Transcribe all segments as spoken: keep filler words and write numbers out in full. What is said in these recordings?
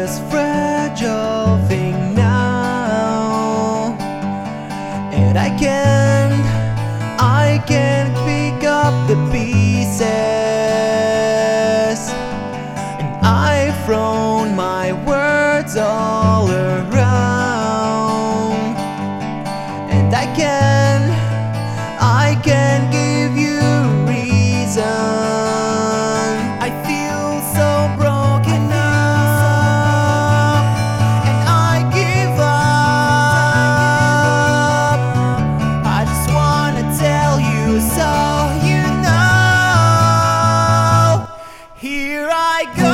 this fragile thing now, and I can't, I can't pick up the pieces, and I've thrown my words all around, and I can't, I can't give you reason. I feel so broken up, and I give up. I just wanna tell you so you know. Here I go.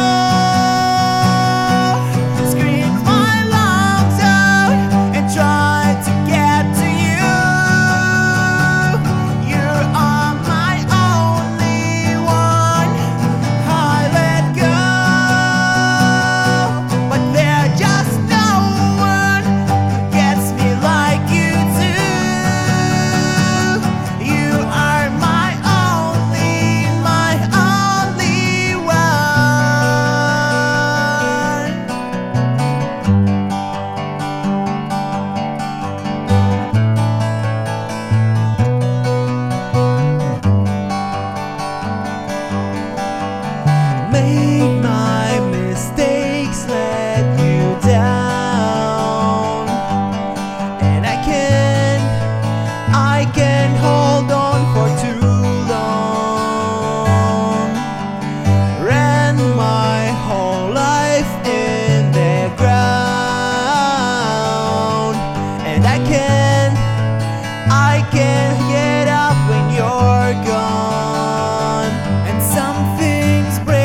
Made my mistakes, let you down, and I can't, I can't hold on for too long. Ran my whole life in the ground, and I can't, I can't get up when you're gone. And something's breaking.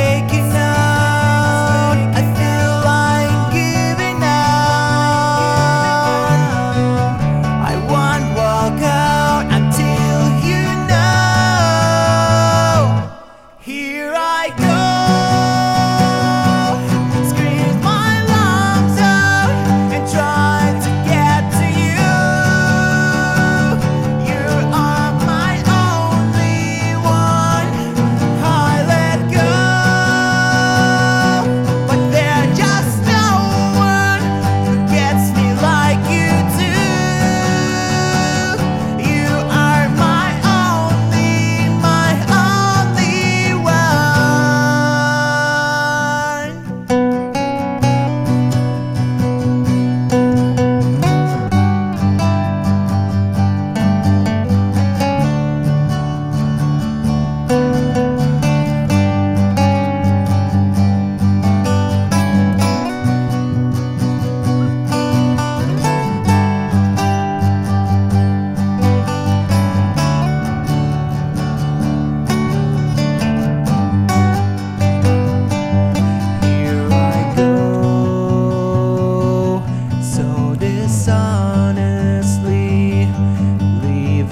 Honestly, leave a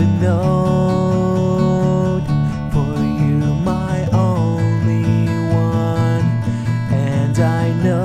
note for you, my only one, and I know